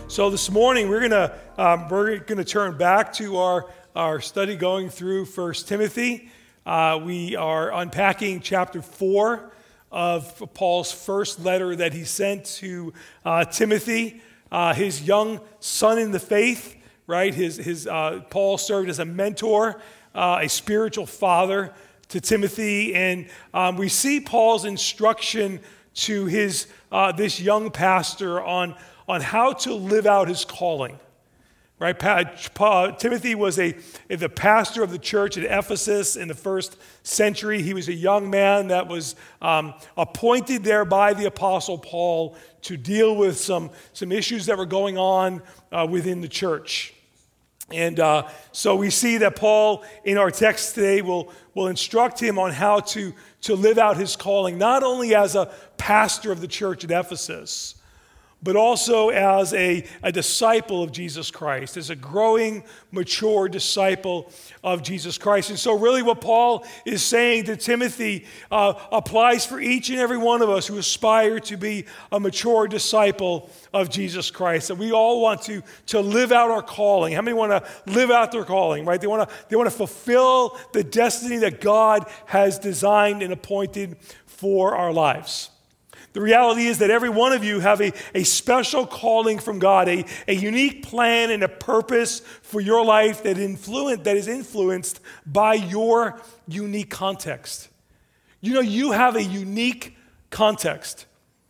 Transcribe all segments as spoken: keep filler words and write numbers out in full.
So this morning we're gonna um, we're gonna turn back to our our study going through First Timothy. Uh, we are unpacking chapter four of Paul's first letter that he sent to uh, Timothy, uh, his young son in the faith. Right, his his uh, Paul served as a mentor, uh, a spiritual father to Timothy, and um, we see Paul's instruction to his uh, this young pastor on. on how to live out his calling, right? Pa- Pa- Timothy was a, the pastor of the church at Ephesus in the first century. He was a young man that was um, appointed there by the Apostle Paul to deal with some, some issues that were going on uh, within the church. And uh, so we see that Paul, in our text today, will, will instruct him on how to, to live out his calling, not only as a pastor of the church at Ephesus, but also as a, a disciple of Jesus Christ, as a growing, mature disciple of Jesus Christ. And so really what Paul is saying to Timothy uh, applies for each and every one of us who aspire to be a mature disciple of Jesus Christ. And we all want to, to live out our calling. How many want to live out their calling, right? They want to, they want to fulfill the destiny that God has designed and appointed for our lives. The reality is that every one of you have a, a special calling from God, a, a unique plan and a purpose for your life that influence, that is influenced by your unique context. You know, you have a unique context.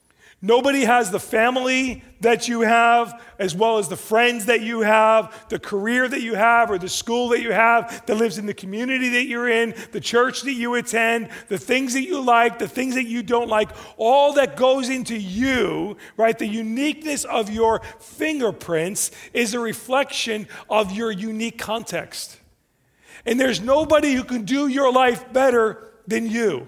Nobody has the family that you have, as well as the friends that you have, the career that you have, or the school that you have, that lives in the community that you're in, the church that you attend, the things that you like, the things that you don't like, all that goes into you, right? The uniqueness of your fingerprints is a reflection of your unique context. And there's nobody who can do your life better than you.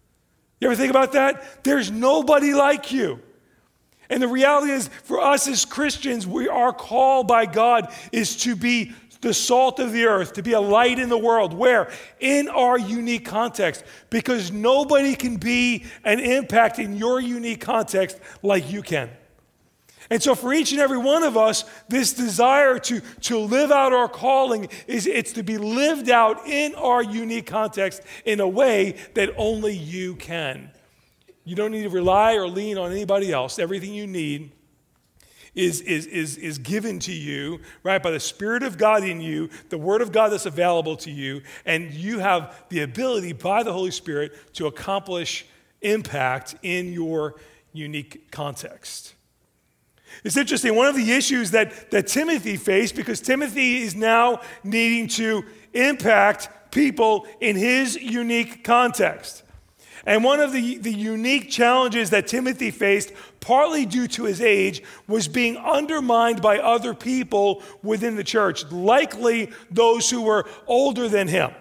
You ever think about that? There's nobody like you. And the reality is, for us as Christians, we are called by God is to be the salt of the earth, to be a light in the world. Where? In our unique context. Because nobody can be an impact in your unique context like you can. And so for each and every one of us, this desire to, to live out our calling, is it's to be lived out in our unique context in a way that only you can. You don't need to rely or lean on anybody else. Everything you need is, is, is, is given to you, right, by the Spirit of God in you, the Word of God that's available to you, and you have the ability by the Holy Spirit to accomplish impact in your unique context. It's interesting, one of the issues that, that Timothy faced, because Timothy is now needing to impact people in his unique context. And one of the, the unique challenges that Timothy faced, partly due to his age, was being undermined by other people within the church, likely those who were older than him.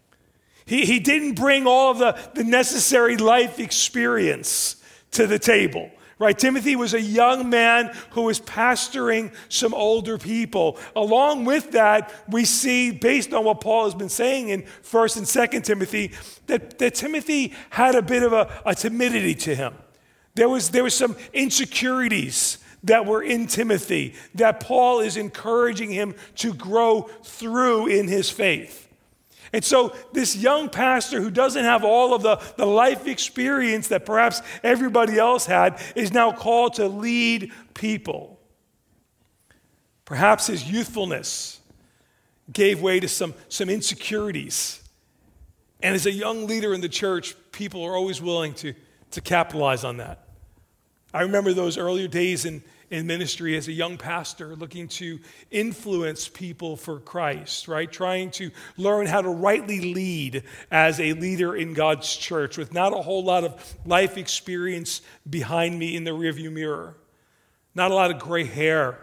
He, he didn't bring all of the, the necessary life experience to the table. Right, Timothy was a young man who was pastoring some older people. Along with that, we see, based on what Paul has been saying in First and Second Timothy, that, that Timothy had a bit of a, a timidity to him. There was, there was some insecurities that were in Timothy that Paul is encouraging him to grow through in his faith. And so this young pastor who doesn't have all of the, the life experience that perhaps everybody else had is now called to lead people. Perhaps his youthfulness gave way to some, some insecurities. And as a young leader in the church, people are always willing to, to capitalize on that. I remember those earlier days in in ministry as a young pastor, looking to influence people for Christ, right? Trying to learn how to rightly lead as a leader in God's church with not a whole lot of life experience behind me in the rearview mirror. Not a lot of gray hair.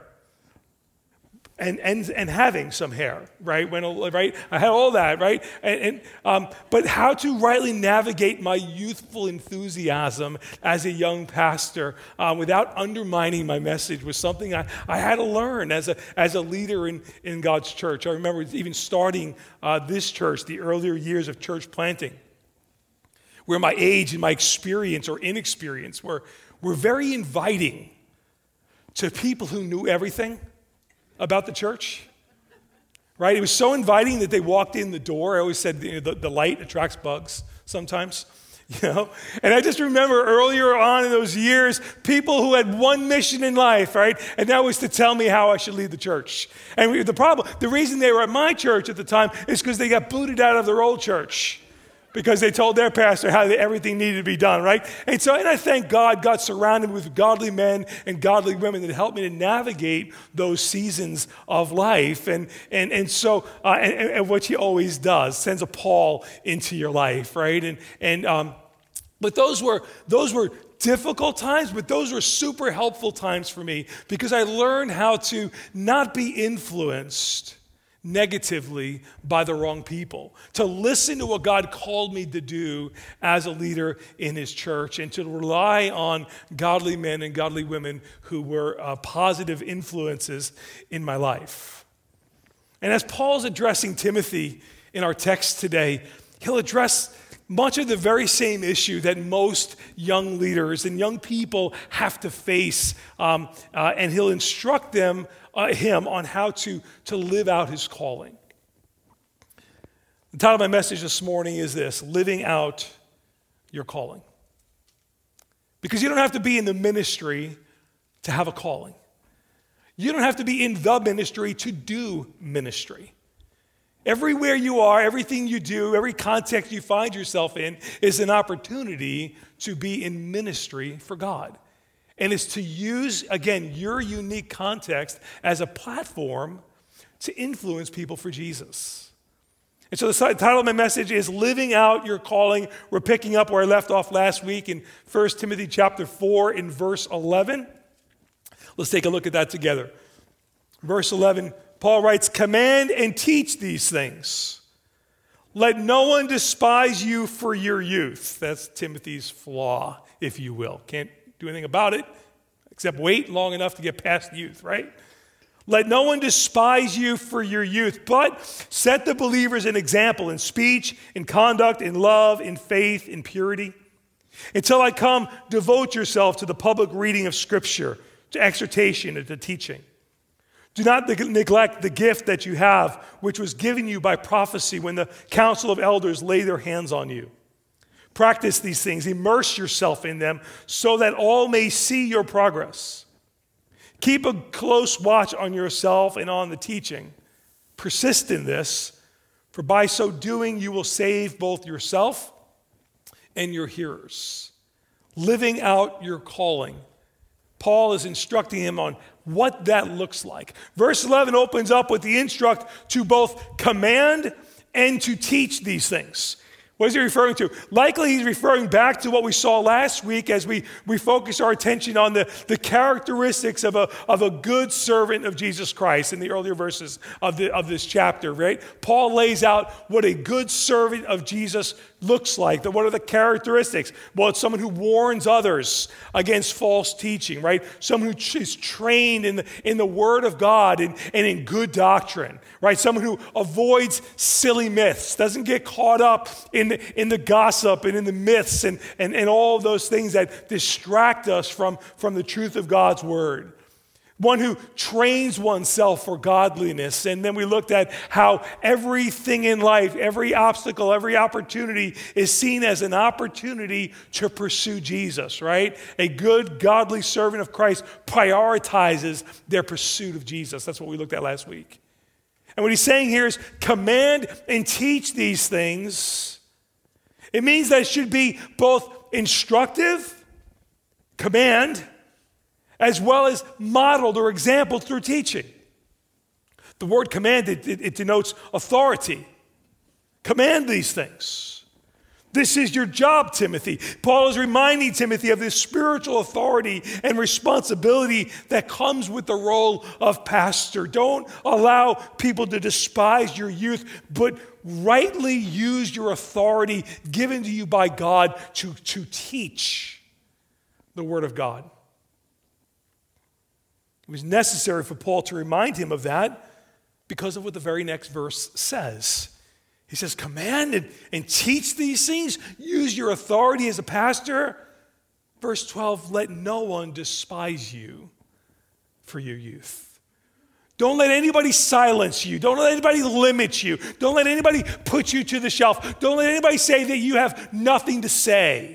And, and and having some hair, right? When right, I had all that, right? And, and um, but how to rightly navigate my youthful enthusiasm as a young pastor um, without undermining my message was something I, I had to learn as a as a leader in, in God's church. I remember even starting uh, this church, the earlier years of church planting, where my age and my experience or inexperience were were very inviting to people who knew everything about the church. Right? It was so inviting that they walked in the door. I always said, you know, the, the light attracts bugs sometimes. You know, and I just remember earlier on in those years, people who had one mission in life, right? And that was to tell me how I should lead the church. And we, the problem, the reason they were at my church at the time is because they got booted out of their old church because they told their pastor how they, everything needed to be done, right? And so, and I thank God, God surrounded me with godly men and godly women that helped me to navigate those seasons of life. And and and so, uh, and, and what He always does, sends a Paul into your life, right? And and um. But those were those were difficult times, but those were super helpful times for me because I learned how to not be influenced negatively by the wrong people, to listen to what God called me to do as a leader in His church, and to rely on godly men and godly women who were uh, positive influences in my life. And as Paul's addressing Timothy in our text today, he'll address much of the very same issue that most young leaders and young people have to face, um, uh, and he'll instruct them, uh, him on how to, to live out his calling. The title of my message this morning is this: Living Out Your Calling. Because you don't have to be in the ministry to have a calling. You don't have to be in the ministry to do ministry. Everywhere you are, everything you do, every context you find yourself in is an opportunity to be in ministry for God. And it's to use, again, your unique context as a platform to influence people for Jesus. And so the title of my message is Living Out Your Calling. We're picking up where I left off last week in First Timothy chapter four in verse eleven. Let's take a look at that together. Verse eleven, Paul writes, "Command and teach these things. Let no one despise you for your youth." That's Timothy's flaw, if you will. Can't do anything about it except wait long enough to get past youth, right? "Let no one despise you for your youth, but set the believers an example in speech, in conduct, in love, in faith, in purity. Until I come, devote yourself to the public reading of Scripture, to exhortation and to teaching. Do not neglect the gift that you have, which was given you by prophecy when the council of elders laid their hands on you. Practice these things, immerse yourself in them, so that all may see your progress. Keep a close watch on yourself and on the teaching. Persist in this, for by so doing you will save both yourself and your hearers." Living out your calling. Paul is instructing him on what that looks like. Verse eleven opens up with the instruct to both command and to teach these things. What is he referring to? Likely he's referring back to what we saw last week as we, we focus our attention on the, the characteristics of a, of a good servant of Jesus Christ in the earlier verses of, the, of this chapter, right? Paul lays out what a good servant of Jesus looks like. What are the characteristics? Well, it's someone who warns others against false teaching, right? Someone who is trained in the, in the Word of God and, and in good doctrine, right? Someone who avoids silly myths, doesn't get caught up in the, in the gossip and in the myths and, and, and all of those things that distract us from, from the truth of God's Word. One who trains oneself for godliness. And then we looked at how everything in life, every obstacle, every opportunity is seen as an opportunity to pursue Jesus, right? A good, godly servant of Christ prioritizes their pursuit of Jesus. That's what we looked at last week. And what he's saying here is command and teach these things. It means that it should be both instructive, command, as well as modeled or exampled through teaching. The word command, it, it, it denotes authority. Command these things. This is your job, Timothy. Paul is reminding Timothy of this spiritual authority and responsibility that comes with the role of pastor. Don't allow people to despise your youth, but rightly use your authority given to you by God to, to teach the Word of God. It was necessary for Paul to remind him of that because of what the very next verse says. He says, command and, and teach these things. Use your authority as a pastor. Verse twelve, let no one despise you for you, youth. Don't let anybody silence you. Don't let anybody limit you. Don't let anybody put you to the shelf. Don't let anybody say that you have nothing to say.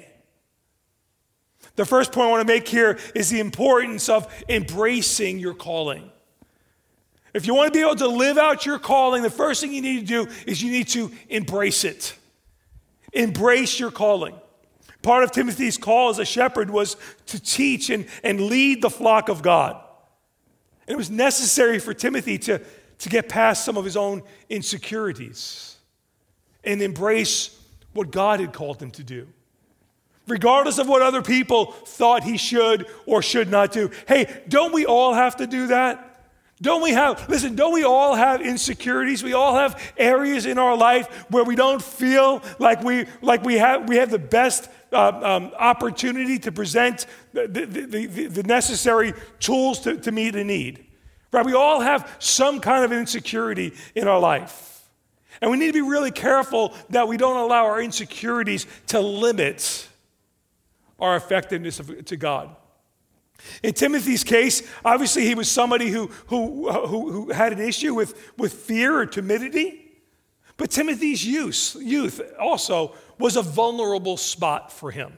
The first point I want to make here is the importance of embracing your calling. If you want to be able to live out your calling, the first thing you need to do is you need to embrace it. Embrace your calling. Part of Timothy's call as a shepherd was to teach and, and lead the flock of God. And it was necessary for Timothy to, to get past some of his own insecurities and embrace what God had called him to do, regardless of what other people thought he should or should not do. Hey, don't we all have to do that? Don't we have, listen, don't we all have insecurities? We all have areas in our life where we don't feel like we like we have we have the best uh, um, opportunity to present the, the, the, the necessary tools to, to meet a need. Right? We all have some kind of insecurity in our life. And we need to be really careful that we don't allow our insecurities to limit our effectiveness of, to God. In Timothy's case, obviously he was somebody who, who, who, who had an issue with, with fear or timidity. But Timothy's youth, youth also was a vulnerable spot for him.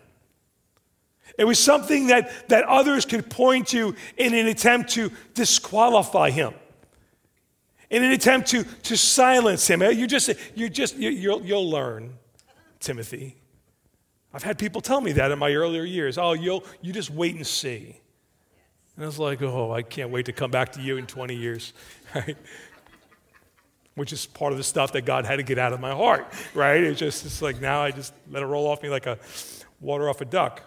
It was something that, that others could point to in an attempt to disqualify him, in an attempt to, to silence him. You just, you just, you, you'll, you'll learn, Timothy. I've had people tell me that in my earlier years. Oh, you'll, you just wait and see. And I was like, oh, I can't wait to come back to you in twenty years, right? Which is part of the stuff that God had to get out of my heart, right? It's just, it's like now I just let it roll off me like a water off a duck.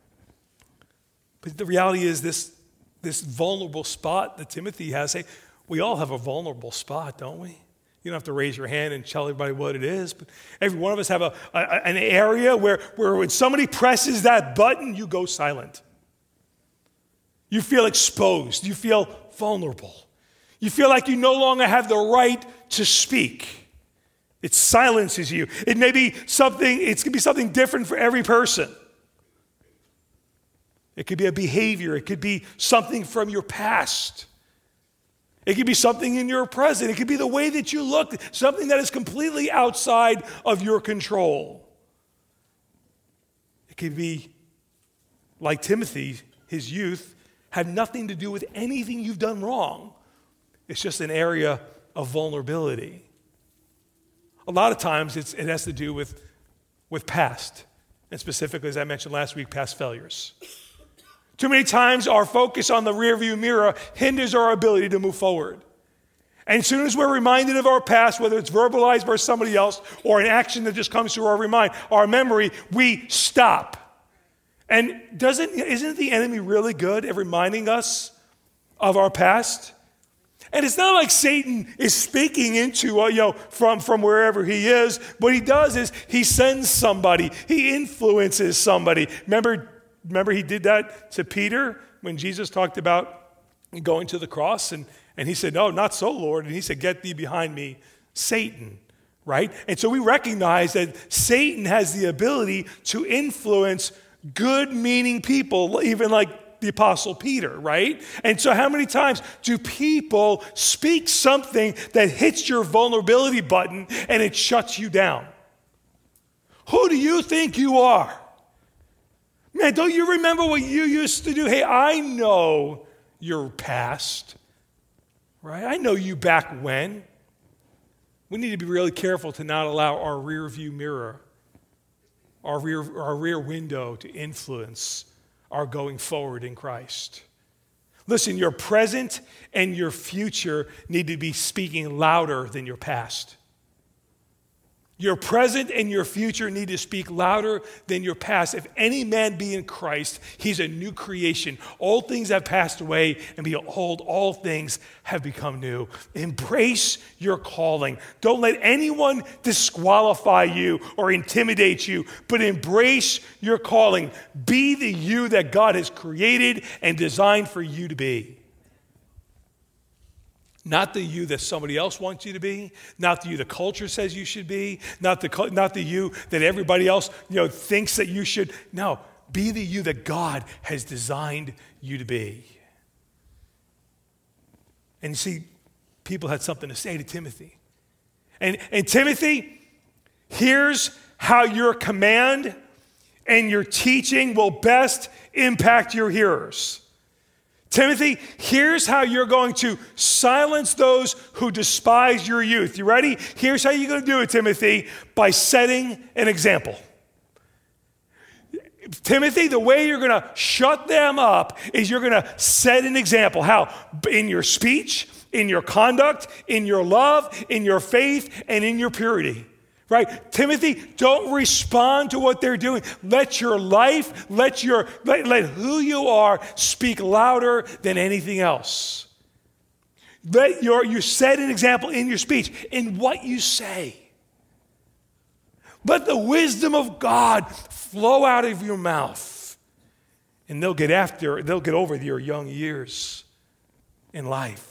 But the reality is this, this vulnerable spot that Timothy has, hey, we all have a vulnerable spot, don't we? You don't have to raise your hand and tell everybody what it is, but every one of us have a, a, an area where, where when somebody presses that button, you go silent. You feel exposed. You feel vulnerable. You feel like you no longer have the right to speak. It silences you. It may be something, it's going to be something different for every person. It could be a behavior. It could be something from your past. It could be something in your present. It could be the way that you look, something that is completely outside of your control. It could be like Timothy, his youth, had nothing to do with anything you've done wrong. It's just an area of vulnerability. A lot of times it's, it has to do with, with past, and specifically, as I mentioned last week, past failures. Too many times our focus on the rearview mirror hinders our ability to move forward. And as soon as we're reminded of our past, whether it's verbalized by somebody else or an action that just comes through our remind, our memory, we stop. And doesn't isn't the enemy really good at reminding us of our past? And it's not like Satan is speaking into, uh, you know, from, from wherever he is. What he does is he sends somebody. He influences somebody. Remember, remember he did that to Peter when Jesus talked about going to the cross? And, and he said, no, not so, Lord. And he said, get thee behind me, Satan. Right? And so we recognize that Satan has the ability to influence good-meaning people, even like the Apostle Peter, right? And so how many times do people speak something that hits your vulnerability button and it shuts you down? Who do you think you are? Man, don't you remember what you used to do? Hey, I know your past, right? I know you back when. We need to be really careful to not allow our rear view mirror, our rear, our rear window to influence our going forward in Christ. Listen, your present and your future need to be speaking louder than your past. Your present and your future need to speak louder than your past. If any man be in Christ, he's a new creation. Old things have passed away, and behold, all things have become new. Embrace your calling. Don't let anyone disqualify you or intimidate you, but embrace your calling. Be the you that God has created and designed for you to be. Not the you that somebody else wants you to be, not the you the culture says you should be, not the, not the you that everybody else, you know, thinks that you should. No, be the you that God has designed you to be. And you see, people had something to say to Timothy. And, and Timothy, here's how your command and your teaching will best impact your hearers. Timothy, here's how you're going to silence those who despise your youth. You ready? Here's how you're going to do it, Timothy, by setting an example. Timothy, the way you're going to shut them up is you're going to set an example. How? In your speech, in your conduct, in your love, in your faith, and in your purity. Right? Timothy, don't respond to what they're doing. Let your life, let your let, let who you are speak louder than anything else. Let your you set an example in your speech, in what you say. Let the wisdom of God flow out of your mouth, and they'll get after, they'll get over your young years in life.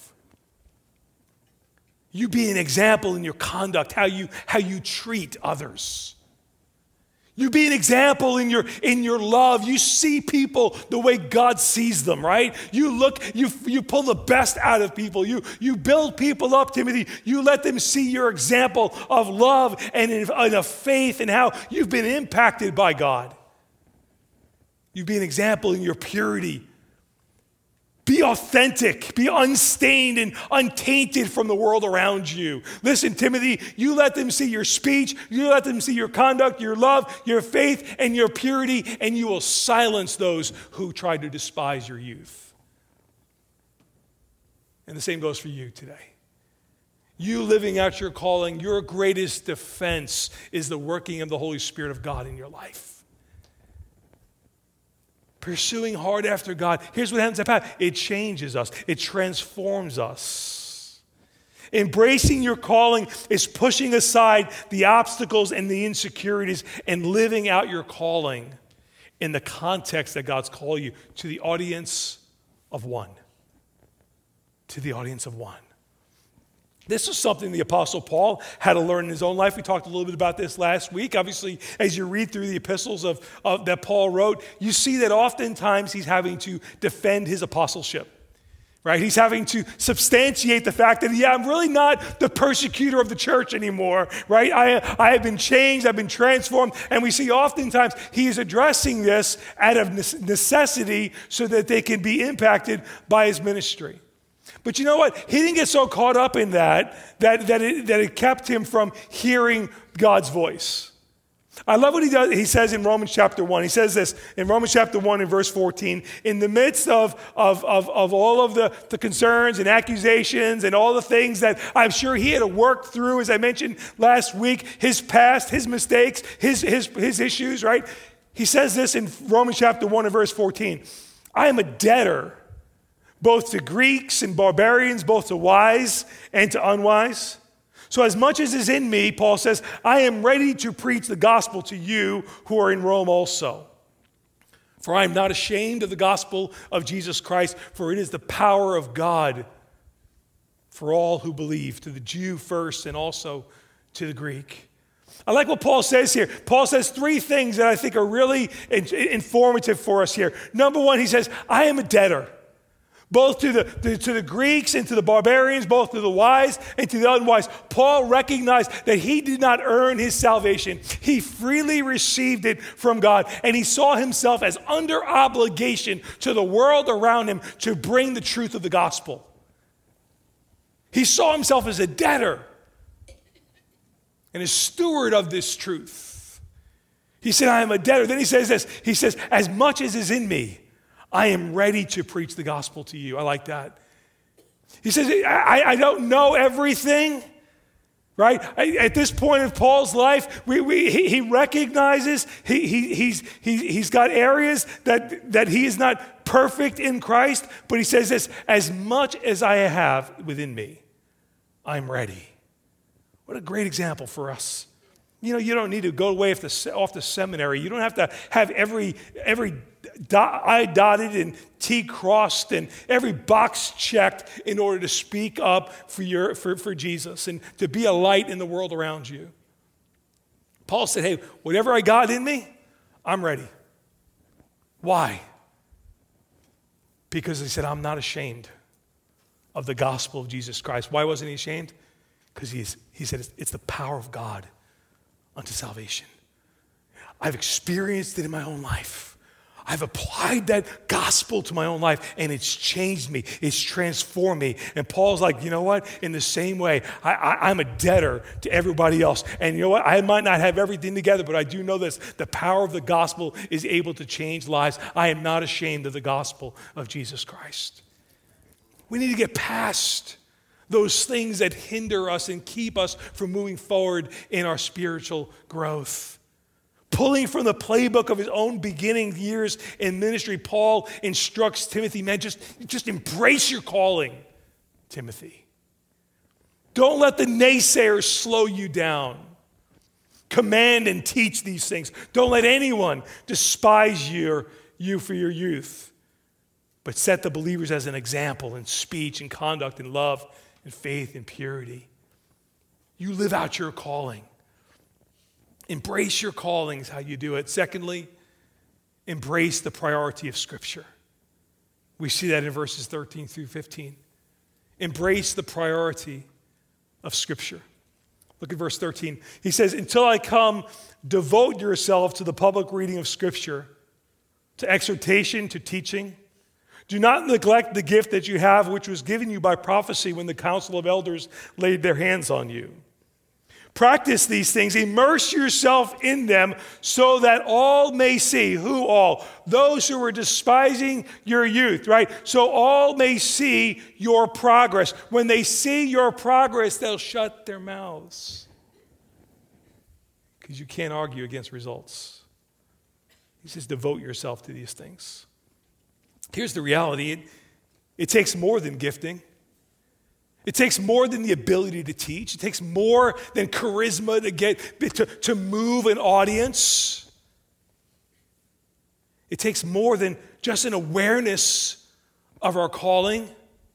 You be an example in your conduct, how you, how you treat others. You be an example in your, in your love. You see people the way God sees them, right? You look, you, you pull the best out of people. You, you build people up, Timothy. You let them see your example of love and, in, and of faith and how you've been impacted by God. You be an example in your purity. Be authentic, be unstained and untainted from the world around you. Listen, Timothy, you let them see your speech, you let them see your conduct, your love, your faith, and your purity, and you will silence those who try to despise your youth. And the same goes for you today. You living out your calling, your greatest defense is the working of the Holy Spirit of God in your life. Pursuing hard after God. Here's what happens at Pat. It changes us. It transforms us. Embracing your calling is pushing aside the obstacles and the insecurities and living out your calling in the context that God's called you to the audience of one. To the audience of one. This is something the Apostle Paul had to learn in his own life. We talked a little bit about this last week. Obviously, as you read through the epistles of, of that Paul wrote, you see that oftentimes he's having to defend his apostleship. Right? He's having to substantiate the fact that, yeah, I'm really not the persecutor of the church anymore. Right? I, I have been changed. I've been transformed. And we see oftentimes he is addressing this out of necessity so that they can be impacted by his ministry. But you know what? He didn't get so caught up in that that, that, it, that it kept him from hearing God's voice. I love what he does. He says in Romans chapter one. He says this in Romans chapter one and verse fourteen. In the midst of, of, of, of all of the, the concerns and accusations and all the things that I'm sure he had to work through, as I mentioned last week, his past, his mistakes, his, his, his issues, right? He says this in Romans chapter one and verse fourteen. I am a debtor both to Greeks and barbarians, both to wise and to unwise. So as much as is in me, Paul says, I am ready to preach the gospel to you who are in Rome also. For I am not ashamed of the gospel of Jesus Christ, for it is the power of God for all who believe, to the Jew first and also to the Greek. I like what Paul says here. Paul says three things that I think are really informative for us here. Number one, he says, I am a debtor. Both to the, to, to the Greeks and to the barbarians, both to the wise and to the unwise. Paul recognized that he did not earn his salvation. He freely received it from God, and he saw himself as under obligation to the world around him to bring the truth of the gospel. He saw himself as a debtor and a steward of this truth. He said, I am a debtor. Then he says this, he says, as much as is in me, I am ready to preach the gospel to you. I like that. He says, I, I don't know everything, right? I, at this point in Paul's life, we, we, he, he recognizes he, he, he's, he, he's got areas that, that he is not perfect in Christ, but he says this, as much as I have within me, I'm ready. What a great example for us. You know, you don't need to go away off the, off the seminary. You don't have to have every every dot, I dotted and T crossed and every box checked in order to speak up for your for, for Jesus and to be a light in the world around you. Paul said, hey, whatever I got in me, I'm ready. Why? Because he said, I'm not ashamed of the gospel of Jesus Christ. Why wasn't he ashamed? Because he's, he said, it's, it's the power of God unto salvation. I've experienced it in my own life. I've applied that gospel to my own life, and it's changed me. It's transformed me. And Paul's like, you know what? In the same way, I, I, I'm a debtor to everybody else. And you know what? I might not have everything together, but I do know this. The power of the gospel is able to change lives. I am not ashamed of the gospel of Jesus Christ. We need to get past those things that hinder us and keep us from moving forward in our spiritual growth. Pulling from the playbook of his own beginning years in ministry, Paul instructs Timothy, man, just, just embrace your calling, Timothy. Don't let the naysayers slow you down. Command and teach these things. Don't let anyone despise your, you for your youth, but set the believers as an example in speech and conduct and love and faith and purity. You live out your calling. Embrace your calling is how you do it. Secondly, embrace the priority of Scripture. We see that in verses thirteen through fifteen. Embrace the priority of Scripture. Look at verse thirteen. He says, until I come, devote yourself to the public reading of Scripture, to exhortation, to teaching. Do not neglect the gift that you have, which was given you by prophecy when the council of elders laid their hands on you. Practice these things, immerse yourself in them so that all may see. Who all? Those who were despising your youth, right? So all may see your progress. When they see your progress, they'll shut their mouths. Because you can't argue against results. He says, devote yourself to these things. Here's the reality. It, it takes more than gifting. It takes more than the ability to teach. It takes more than charisma to get to, to move an audience. It takes more than just an awareness of our calling.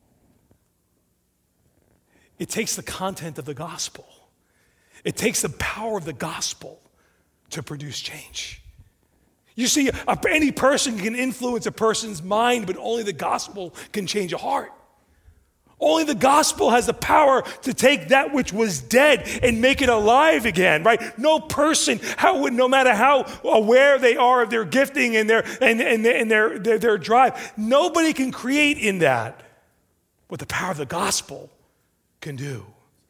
It takes the content of the gospel. It takes the power of the gospel to produce change. You see, any person can influence a person's mind, but only the gospel can change a heart. Only the gospel has the power to take that which was dead and make it alive again, right? No person, how, no matter how aware they are of their gifting and their and, and, and their, their, their drive, nobody can create in that what the power of the gospel can do.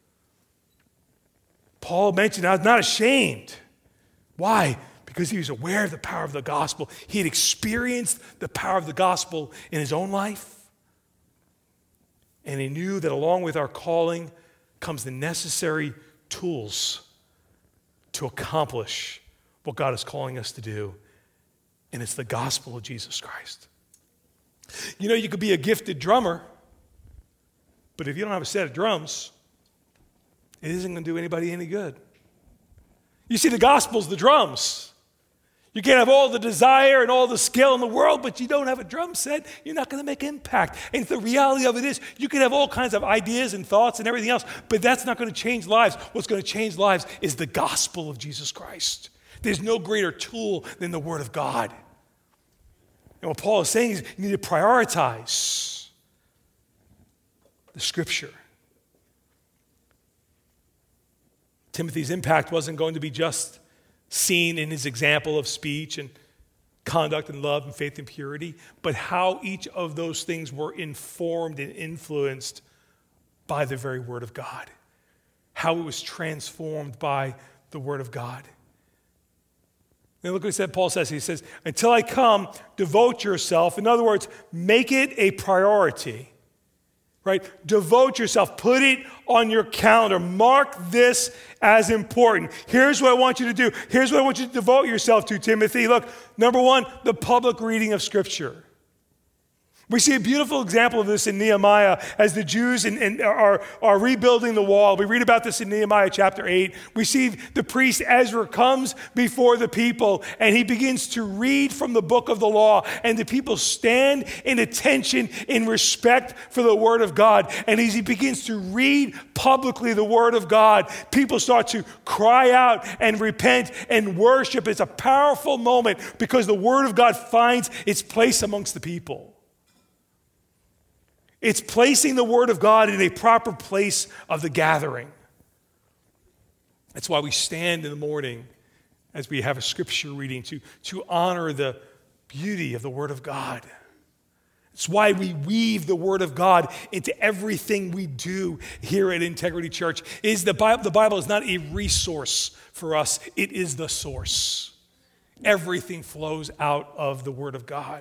Paul mentioned, I was not ashamed. Why? Because he was aware of the power of the gospel. He had experienced the power of the gospel in his own life. And he knew that along with our calling comes the necessary tools to accomplish what God is calling us to do. And it's the gospel of Jesus Christ. You know, you could be a gifted drummer, but if you don't have a set of drums, it isn't going to do anybody any good. You see, the gospel's the drums. You can have all the desire and all the skill in the world, but you don't have a drum set, you're not going to make impact. And the reality of it is, you can have all kinds of ideas and thoughts and everything else, but that's not going to change lives. What's going to change lives is the gospel of Jesus Christ. There's no greater tool than the Word of God. And what Paul is saying is, you need to prioritize the Scripture. Timothy's impact wasn't going to be just seen in his example of speech and conduct and love and faith and purity, but how each of those things were informed and influenced by the very Word of God. How it was transformed by the Word of God. And look what he said, Paul says. He says, until I come, devote yourself. In other words, make it a priority. Right? Devote yourself. Put it on your calendar. Mark this as important. Here's what I want you to do. Here's what I want you to devote yourself to, Timothy. Look, number one, the public reading of Scripture. We see a beautiful example of this in Nehemiah as the Jews in, in, are, are rebuilding the wall. We read about this in Nehemiah chapter eight. We see the priest Ezra comes before the people and he begins to read from the book of the law. And the people stand in attention, in respect for the Word of God. And as he begins to read publicly the Word of God, people start to cry out and repent and worship. It's a powerful moment because the Word of God finds its place amongst the people. It's placing the Word of God in a proper place of the gathering. That's why we stand in the morning as we have a scripture reading to, to honor the beauty of the Word of God. It's why we weave the Word of God into everything we do here at Integrity Church. Is the Bible, the Bible is not a resource for us, it is the source. Everything flows out of the Word of God.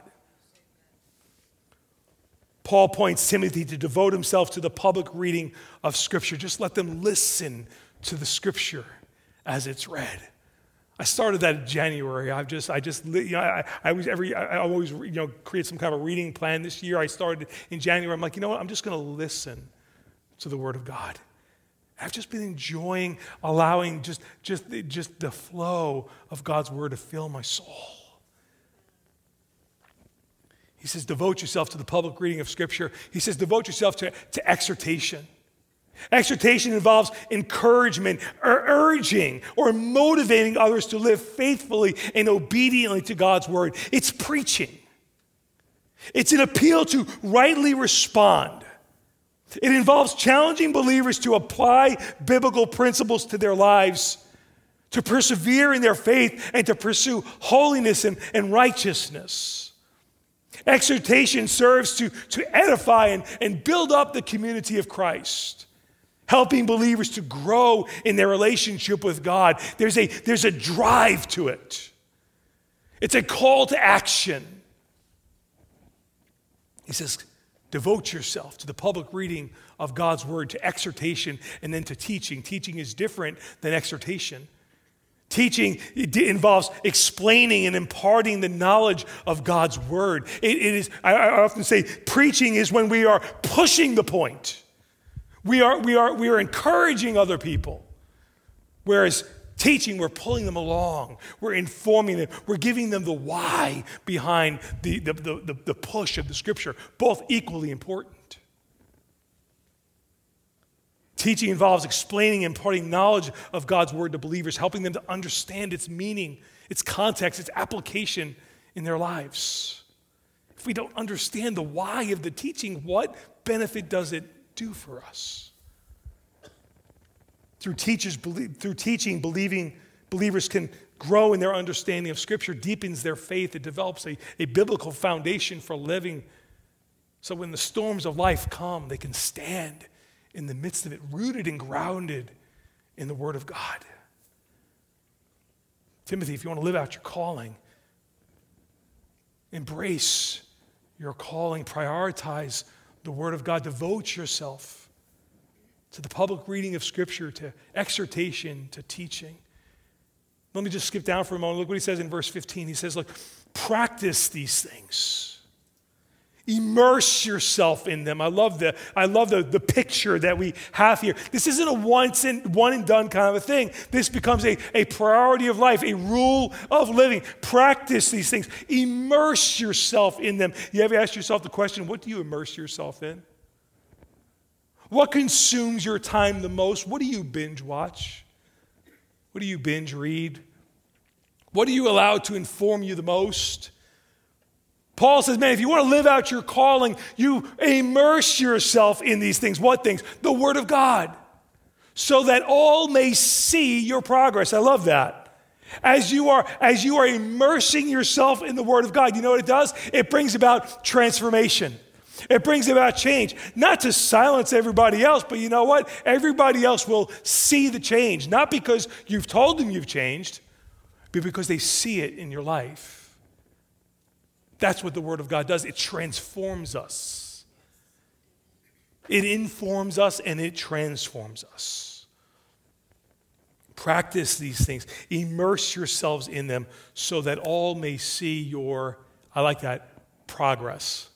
Paul points Timothy to devote himself to the public reading of Scripture. Just let them listen to the Scripture as it's read. I started that in January. I just, I just, you know, I, I was every, I always, you know, create some kind of a reading plan. This year, I started in January. I'm like, you know what? I'm just going to listen to the Word of God. I've just been enjoying allowing just, just, just the flow of God's Word to fill my soul. He says, devote yourself to the public reading of Scripture. He says, devote yourself to, to exhortation. Exhortation involves encouragement or urging or motivating others to live faithfully and obediently to God's Word. It's preaching. It's an appeal to rightly respond. It involves challenging believers to apply biblical principles to their lives, to persevere in their faith, and to pursue holiness and, and righteousness. Exhortation serves to, to edify and, and build up the community of Christ, helping believers to grow in their relationship with God. There's a, there's a drive to it. It's a call to action. He says, devote yourself to the public reading of God's Word, to exhortation, and then to teaching. Teaching is different than exhortation. Teaching involves explaining and imparting the knowledge of God's Word. It, it is, I, I often say, preaching is when we are pushing the point. We are, we are, we are encouraging other people. Whereas teaching, we're pulling them along. We're informing them. We're giving them the why behind the, the, the, the push of the Scripture, both equally important. Teaching involves explaining and imparting knowledge of God's Word to believers, helping them to understand its meaning, its context, its application in their lives. If we don't understand the why of the teaching, what benefit does it do for us? Through, teachers, through teaching, believing believers can grow in their understanding of Scripture, deepens their faith, it develops a, a biblical foundation for living. So when the storms of life come, they can stand in the midst of it, rooted and grounded in the Word of God. Timothy, if you want to live out your calling, embrace your calling, prioritize the Word of God, devote yourself to the public reading of Scripture, to exhortation, to teaching. Let me just skip down for a moment. Look what he says in verse fifteen. He says, look, practice these things. Immerse yourself in them. I love the, I love the, the picture that we have here. This isn't a once and one and done kind of a thing. This becomes a, a priority of life, a rule of living. Practice these things. Immerse yourself in them. You ever ask yourself the question, what do you immerse yourself in? What consumes your time the most? What do you binge watch? What do you binge read? What do you allow to inform you the most? Paul says, man, if you want to live out your calling, you immerse yourself in these things. What things? The Word of God, so that all may see your progress. I love that. As you are, as you are immersing yourself in the Word of God, you know what it does? It brings about transformation. It brings about change. Not to silence everybody else, but you know what? Everybody else will see the change. Not because you've told them you've changed, but because they see it in your life. That's what the Word of God does. It transforms us. It informs us and it transforms us. Practice these things. Immerse yourselves in them so that all may see your, I like that, progress.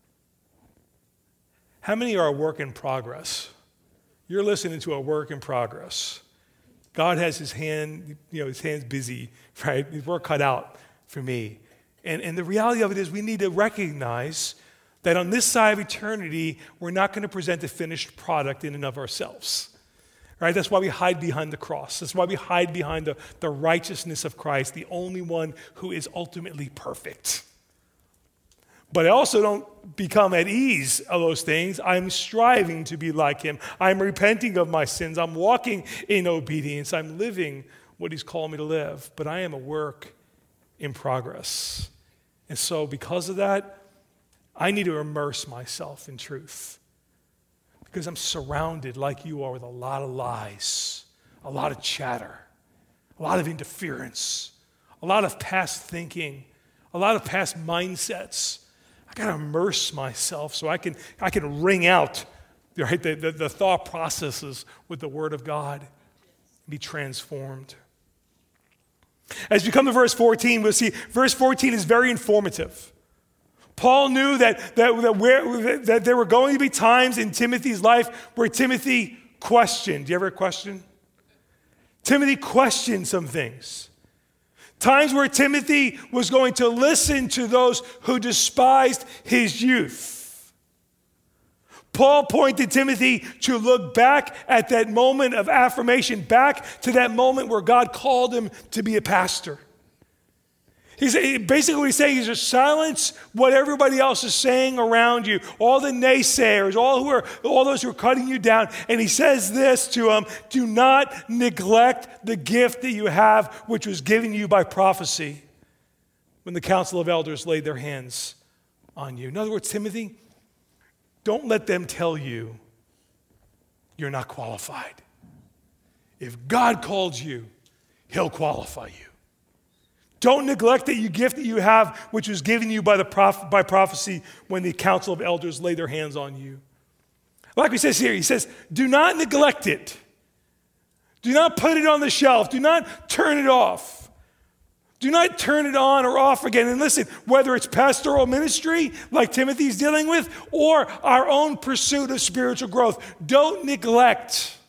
How many are a work in progress? You're listening to a work in progress. God has his hand, you know, his hand's busy, right? His work cut out for me. And, and the reality of it is we need to recognize that on this side of eternity, we're not going to present a finished product in and of ourselves. Right? That's why we hide behind the cross. That's why we hide behind the, the righteousness of Christ, the only one who is ultimately perfect. But I also don't become at ease of those things. I'm striving to be like him. I'm repenting of my sins. I'm walking in obedience. I'm living what he's called me to live. But I am a work in progress. And so because of that, I need to immerse myself in truth. Because I'm surrounded, like you are, with a lot of lies, a lot of chatter, a lot of interference, a lot of past thinking, a lot of past mindsets. I got to immerse myself so I can, I can wring out right, the, the, the thought processes with the Word of God and be transformed. As we come to verse fourteen, we'll see verse fourteen is very informative. Paul knew that, that, that, where, that there were going to be times in Timothy's life where Timothy questioned. Do you ever question? Timothy questioned some things. Times where Timothy was going to listen to those who despised his youth. Paul pointed Timothy to look back at that moment of affirmation, back to that moment where God called him to be a pastor. He's, basically what he's saying is just silence what everybody else is saying around you, all the naysayers, all, who are, all those who are cutting you down. And he says this to them, do not neglect the gift that you have, which was given you by prophecy when the council of elders laid their hands on you. In other words, Timothy, don't let them tell you you're not qualified. If God called you, he'll qualify you. Don't neglect that you gift that you have, which was given you by the prof- by prophecy when the council of elders laid their hands on you. Like he says here, he says, do not neglect it. Do not put it on the shelf. Do not turn it off. Do not turn it on or off again. And listen, whether it's pastoral ministry, like Timothy's dealing with, or our own pursuit of spiritual growth, don't neglect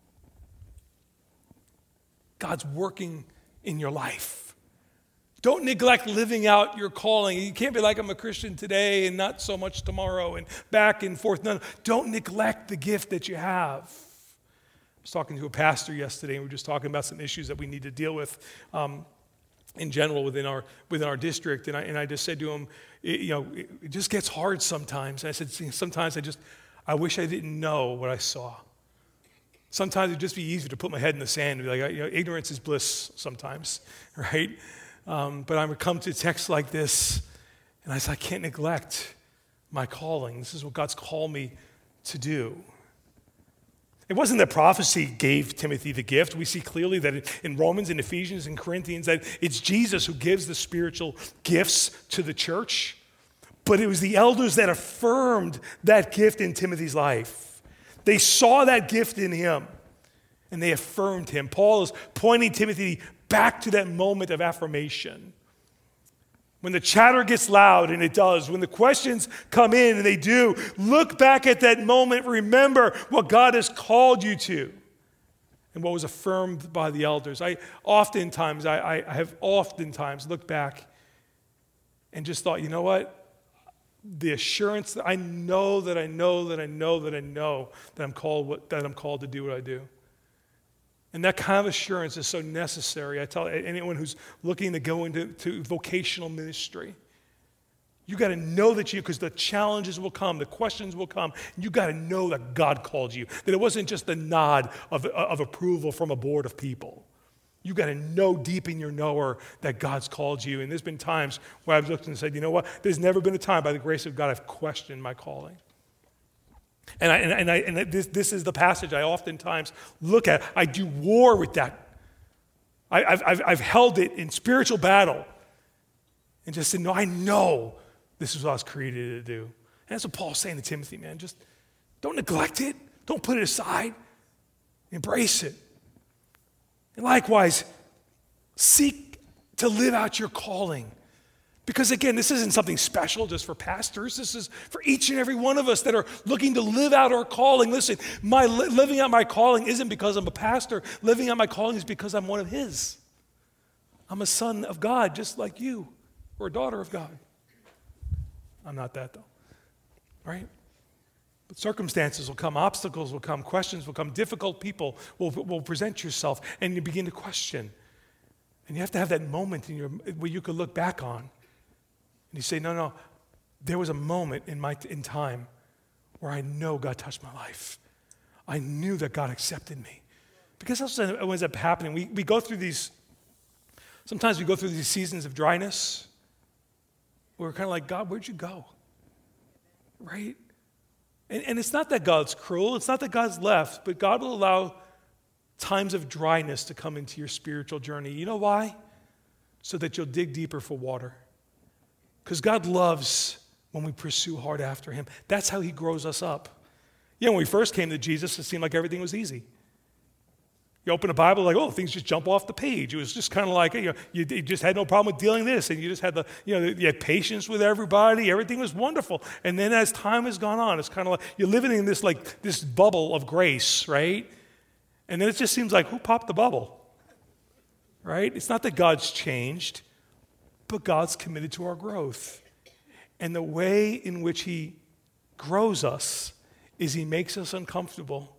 God's working in your life. Don't neglect living out your calling. You can't be like, I'm a Christian today and not so much tomorrow and back and forth. No, don't neglect the gift that you have. I was talking to a pastor yesterday, and we were just talking about some issues that we need to deal with um, in general within our within our district. And I, and I just said to him, it, you know, it, it just gets hard sometimes. And I said, sometimes I just, I wish I didn't know what I saw. Sometimes it'd just be easier to put my head in the sand and be like, you know, ignorance is bliss sometimes, right? Um, but I would come to texts like this, and I said, I can't neglect my calling. This is what God's called me to do. It wasn't that prophecy gave Timothy the gift. We see clearly that in Romans and Ephesians and Corinthians that it's Jesus who gives the spiritual gifts to the church. But it was the elders that affirmed that gift in Timothy's life. They saw that gift in him, and they affirmed him. Paul is pointing Timothy back to that moment of affirmation. When the chatter gets loud, and it does, when the questions come in, and they do, look back at that moment, remember what God has called you to and what was affirmed by the elders. I oftentimes, I, I have oftentimes looked back and just thought, you know what? The assurance that I know that I know that I know that I know that I'm called, that I'm called to do what I do. And that kind of assurance is so necessary. I tell anyone who's looking to go into to vocational ministry, you got to know that you, because the challenges will come, the questions will come, you got to know that God called you, that it wasn't just a nod of, of approval from a board of people. You got to know deep in your knower that God's called you. And there's been times where I've looked and said, you know what? There's never been a time, by the grace of God, I've questioned my calling. And, I, and, I, and, I, and this, this is the passage I oftentimes look at. I do war with that. I, I've, I've, I've held it in spiritual battle and just said, no, I know this is what I was created to do. And that's what Paul's saying to Timothy, man. Just don't neglect it. Don't put it aside. Embrace it. And likewise, seek to live out your calling. Because again, this isn't something special just for pastors. This is for each and every one of us that are looking to live out our calling. Listen, my li- living out my calling isn't because I'm a pastor. Living out my calling is because I'm one of his. I'm a son of God, just like you, or a daughter of God. I'm not that though, right? But circumstances will come, obstacles will come, questions will come, difficult people will, will present yourself, and you begin to question. And you have to have that moment in your, where you can look back on. And you say, no, no, there was a moment in my in time where I know God touched my life. I knew that God accepted me. Because that's what ends up happening. We, we go through these, sometimes we go through these seasons of dryness where we're kind of like, God, where'd you go? Right? And, and it's not that God's cruel. It's not that God's left, but God will allow times of dryness to come into your spiritual journey. You know why? So that you'll dig deeper for water. Because God loves when we pursue hard after him. That's how he grows us up. You know, when we first came to Jesus, it seemed like everything was easy. You open the Bible, like, oh, things just jump off the page. It was just kind of like, you know, you, you just had no problem with dealing this, and you just had the, you know, you had patience with everybody. Everything was wonderful. And then as time has gone on, it's kind of like you're living in this like this bubble of grace, right? And then it just seems like, who popped the bubble? Right? It's not that God's changed, but God's committed to our growth. And the way in which he grows us is he makes us uncomfortable.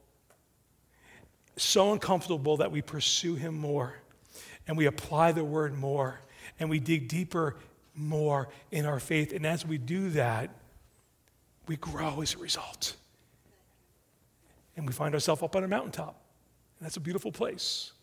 So uncomfortable that we pursue him more, and we apply the word more, and we dig deeper more in our faith. And as we do that, we grow as a result. And we find ourselves up on a mountaintop. And that's a beautiful place.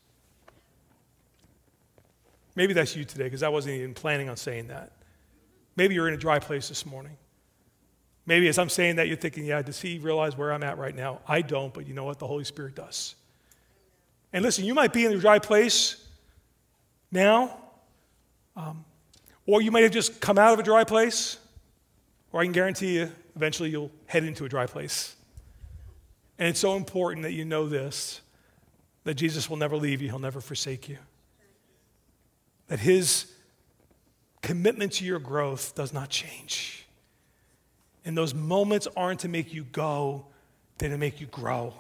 Maybe that's you today, because I wasn't even planning on saying that. Maybe you're in a dry place this morning. Maybe as I'm saying that, you're thinking, yeah, does he realize where I'm at right now? I don't, but you know what? The Holy Spirit does. And listen, you might be in a dry place now, um, or you might have just come out of a dry place, or I can guarantee you, eventually you'll head into a dry place. And it's so important that you know this, that Jesus will never leave you, he'll never forsake you. That his commitment to your growth does not change. And those moments aren't to make you go, they're to make you grow.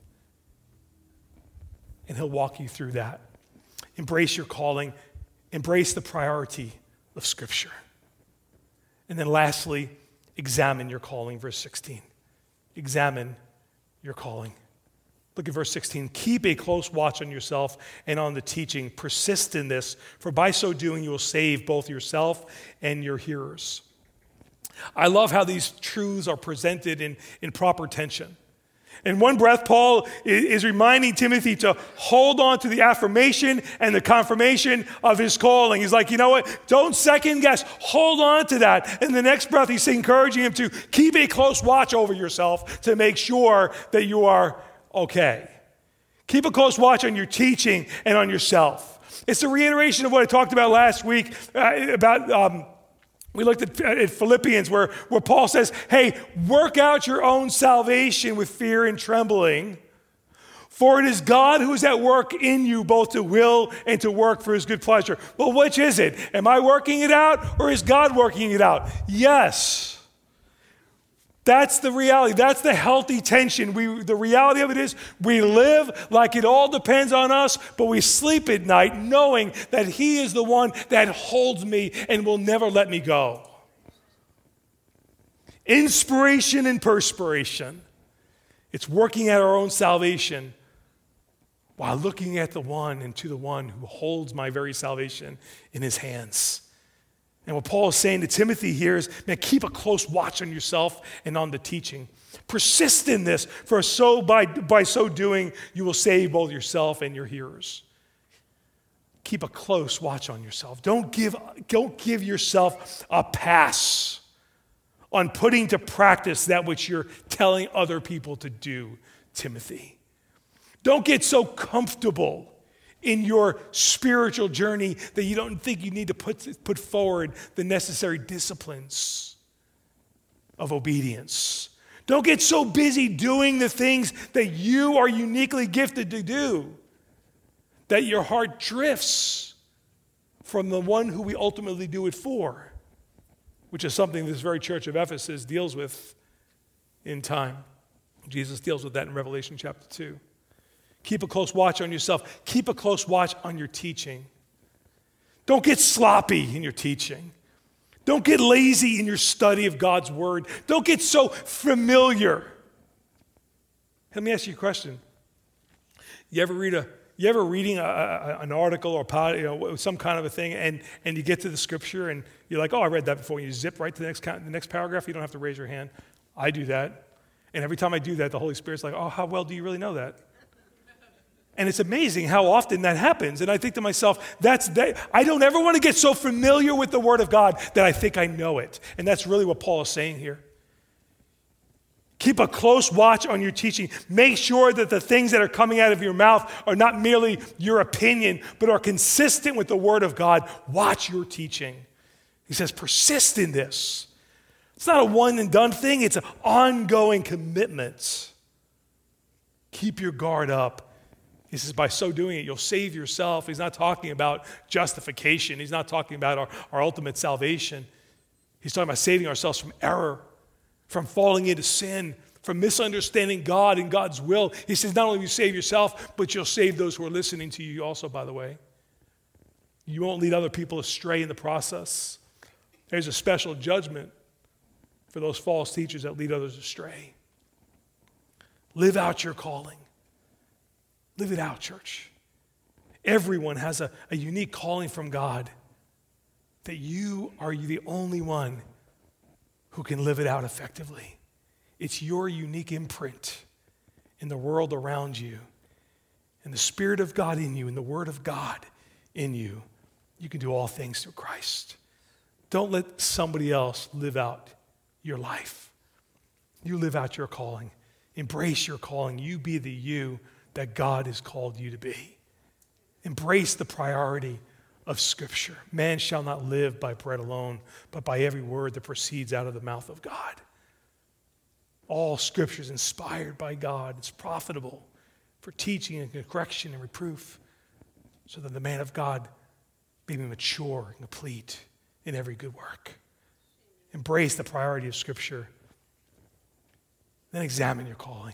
And he'll walk you through that. Embrace your calling. Embrace the priority of Scripture. And then lastly, examine your calling, verse sixteen. Examine your calling. Look at verse sixteen. Keep a close watch on yourself and on the teaching. Persist in this, for by so doing you will save both yourself and your hearers. I love how these truths are presented in, in proper tension. In one breath, Paul is reminding Timothy to hold on to the affirmation and the confirmation of his calling. He's like, you know what? Don't second guess. Hold on to that. In the next breath, he's encouraging him to keep a close watch over yourself to make sure that you are okay. Keep a close watch on your teaching and on yourself. It's a reiteration of what I talked about last week uh, about... Um, We looked at, at Philippians where, where Paul says, hey, work out your own salvation with fear and trembling, for it is God who is at work in you both to will and to work for his good pleasure. Well, which is it? Am I working it out or is God working it out? Yes. That's the reality. That's the healthy tension. We, the reality of it is we live like it all depends on us, but we sleep at night knowing that he is the one that holds me and will never let me go. Inspiration and perspiration. It's working out our own salvation while looking at the one and to the one who holds my very salvation in his hands. And what Paul is saying to Timothy here is, man, keep a close watch on yourself and on the teaching. Persist in this, for so by, by so doing, you will save both yourself and your hearers. Keep a close watch on yourself. Don't give, don't give yourself a pass on putting to practice that which you're telling other people to do, Timothy. Don't get so comfortable in your spiritual journey that you don't think you need to put, put forward the necessary disciplines of obedience. Don't get so busy doing the things that you are uniquely gifted to do that your heart drifts from the one who we ultimately do it for, which is something this very church of Ephesus deals with in time. Jesus deals with that in Revelation chapter two. Keep a close watch on yourself. Keep a close watch on your teaching. Don't get sloppy in your teaching. Don't get lazy in your study of God's word. Don't get so familiar. Let me ask you a question. You ever read a, you ever reading a, a, an article or pod, you know, some kind of a thing, and, and you get to the scripture, and you're like, oh, I read that before. And you zip right to the next, the next paragraph. You don't have to raise your hand. I do that. And every time I do that, the Holy Spirit's like, oh, how well do you really know that? And it's amazing how often that happens. And I think to myself, that's that. I don't ever want to get so familiar with the Word of God that I think I know it. And that's really what Paul is saying here. Keep a close watch on your teaching. Make sure that the things that are coming out of your mouth are not merely your opinion, but are consistent with the Word of God. Watch your teaching. He says, persist in this. It's not a one and done thing. It's an ongoing commitment. Keep your guard up. He says, by so doing it, you'll save yourself. He's not talking about justification. He's not talking about our, our ultimate salvation. He's talking about saving ourselves from error, from falling into sin, from misunderstanding God and God's will. He says not only will you save yourself, but you'll save those who are listening to you also, by the way. You won't lead other people astray in the process. There's a special judgment for those false teachers that lead others astray. Live out your calling. Live it out, church. Everyone has a, a unique calling from God that you are the only one who can live it out effectively. It's your unique imprint in the world around you, and the Spirit of God in you, and the Word of God in you. You can do all things through Christ. Don't let somebody else live out your life. You live out your calling. Embrace your calling. You be the you that God has called you to be. Embrace the priority of Scripture. Man shall not live by bread alone, but by every word that proceeds out of the mouth of God. All Scripture is inspired by God. It's profitable for teaching and correction and reproof, so that the man of God may be mature and complete in every good work. Embrace the priority of Scripture. Then examine your calling.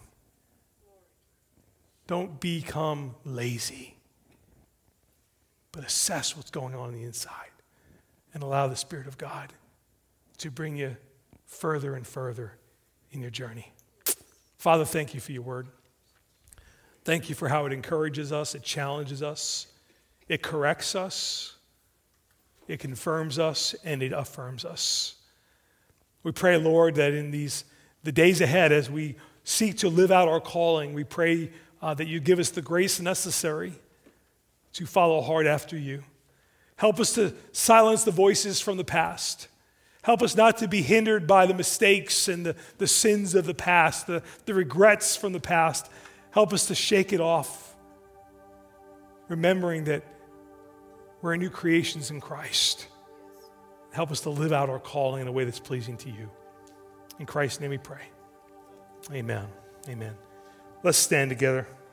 Don't become lazy, but assess what's going on on the inside and allow the Spirit of God to bring you further and further in your journey. Father, thank you for your word. Thank you for how it encourages us, it challenges us, it corrects us, it confirms us, and it affirms us. We pray, Lord, that in these the days ahead, as we seek to live out our calling, we pray uh, that you give us the grace necessary to follow hard after you. Help us to silence the voices from the past. Help us not to be hindered by the mistakes and the, the sins of the past, the, the regrets from the past. Help us to shake it off, remembering that we're new creations in Christ. Help us to live out our calling in a way that's pleasing to you. In Christ's name we pray. Amen. Amen. Let's stand together.